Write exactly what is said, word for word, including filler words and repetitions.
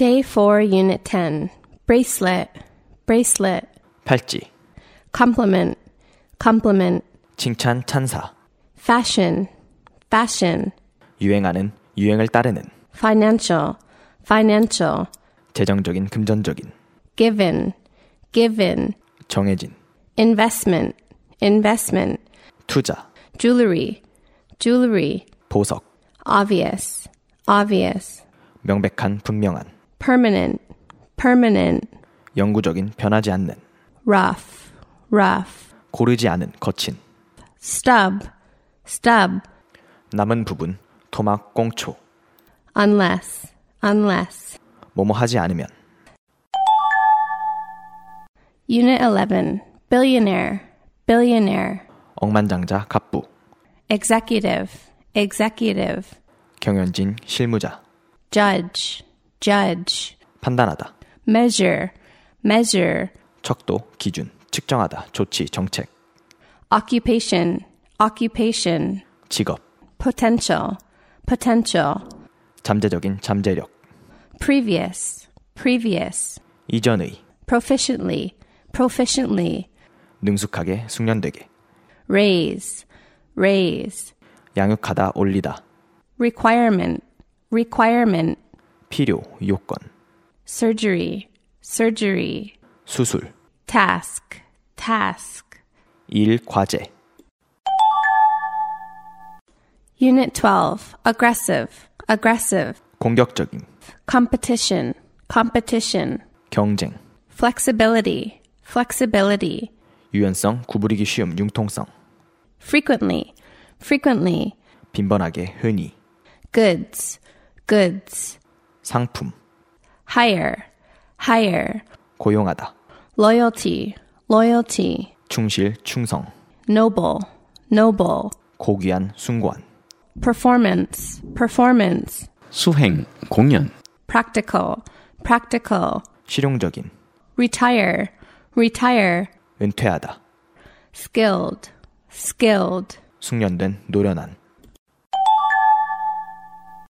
Day four, Unit ten. Bracelet, bracelet. 팔찌, Compliment, compliment. 칭찬, 찬사. Fashion, fashion. 유행하는, 유행을 따르는. Financial, financial. 재정적인, 금전적인. Given, given. 정해진. Investment, investment. 투자. Jewelry, jewelry. 보석. Obvious, obvious. 명백한, 분명한. Permanent, permanent. 영구적인, 변하지 않는. Rough, rough. 고르지 않은, 거친. Stub, stub. 남은 부분, 토막, 꽁초. Unless, unless. 뭐뭐 하지 않으면. Unit eleven. Billionaire, billionaire. 억만장자, 갑부. Executive, executive. 경연진, 실무자. Judge, judge. 판단하다. Measure, measure. 척도, 기준, 측정하다, 조치, 정책. Occupation, occupation. 직업. Potential, potential. 잠재적인, 잠재력. Previous, previous. 이전의. Proficiently, proficiently. 능숙하게, 숙련되게. Raise, raise. 양육하다, 올리다. Requirement, requirement. 필요, 요건. Surgery, surgery. 수술. Task, task. 일, 과제. Unit twelve. Aggressive, aggressive. 공격적인. Competition, competition. 경쟁. Flexibility, flexibility. 유연성, 구부리기 쉬움, 융통성. Frequently, frequently. 빈번하게, 흔히. Goods, goods. 상품. Hire, hire. 고용하다. Loyalty, loyalty. 충실, 충성. Noble, noble. 고귀한, 숭고한. Performance, performance. 수행, 공연. Practical, practical. 실용적인. Retire, retire. 은퇴하다. Skilled, skilled. 숙련된, 노련한.